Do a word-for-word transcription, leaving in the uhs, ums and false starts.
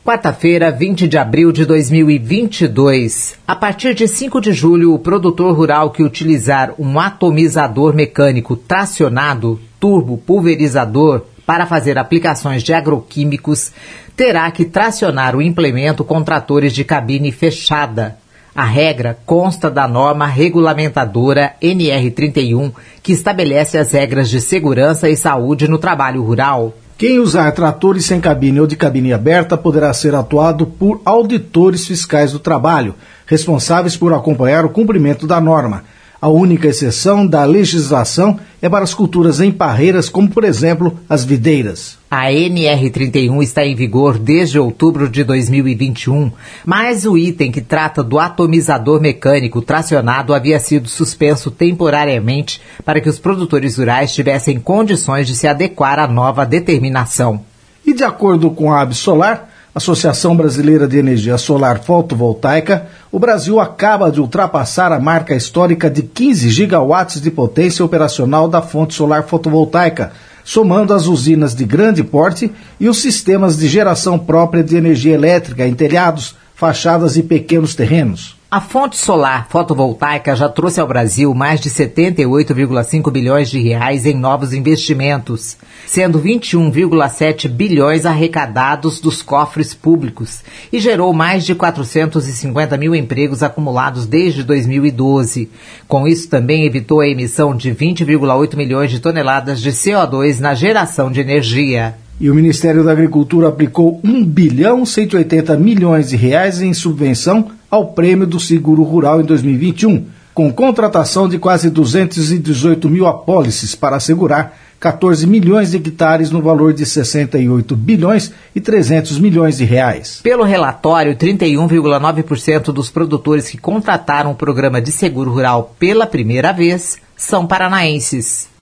Quarta-feira, vinte de abril de dois mil e vinte e dois. A partir de cinco de julho, o produtor rural que utilizar um atomizador mecânico tracionado, turbo pulverizador, para fazer aplicações de agroquímicos, terá que tracionar o implemento com tratores de cabine fechada. A regra consta da norma regulamentadora N R trinta e um, que estabelece as regras de segurança e saúde no trabalho rural. Quem usar tratores sem cabine ou de cabine aberta poderá ser atuado por auditores fiscais do trabalho, responsáveis por acompanhar o cumprimento da norma. A única exceção da legislação é para as culturas em parreiras, como, por exemplo, as videiras. A N R trinta e um está em vigor desde outubro de dois mil e vinte e um, mas o item que trata do atomizador mecânico tracionado havia sido suspenso temporariamente para que os produtores rurais tivessem condições de se adequar à nova determinação. E de acordo com a Absolar, Associação Brasileira de Energia Solar Fotovoltaica, o Brasil acaba de ultrapassar a marca histórica de quinze gigawatts de potência operacional da fonte solar fotovoltaica, somando as usinas de grande porte e os sistemas de geração própria de energia elétrica em telhados, fachadas e pequenos terrenos. A fonte solar fotovoltaica já trouxe ao Brasil mais de setenta e oito vírgula cinco bilhões de reais em novos investimentos, sendo vinte e um vírgula sete bilhões arrecadados dos cofres públicos e gerou mais de quatrocentos e cinquenta mil empregos acumulados desde dois mil e doze. Com isso, também evitou a emissão de vinte vírgula oito milhões de toneladas de C O dois na geração de energia. E o Ministério da Agricultura aplicou um bilhão cento e oitenta milhões de reais em subvenção ao Prêmio do Seguro Rural em dois mil e vinte e um, com contratação de quase duzentos e dezoito mil apólices para assegurar quatorze milhões de hectares no valor de sessenta e oito bilhões e trezentos milhões de reais. Pelo relatório, trinta e um vírgula nove por cento dos produtores que contrataram o programa de seguro rural pela primeira vez são paranaenses.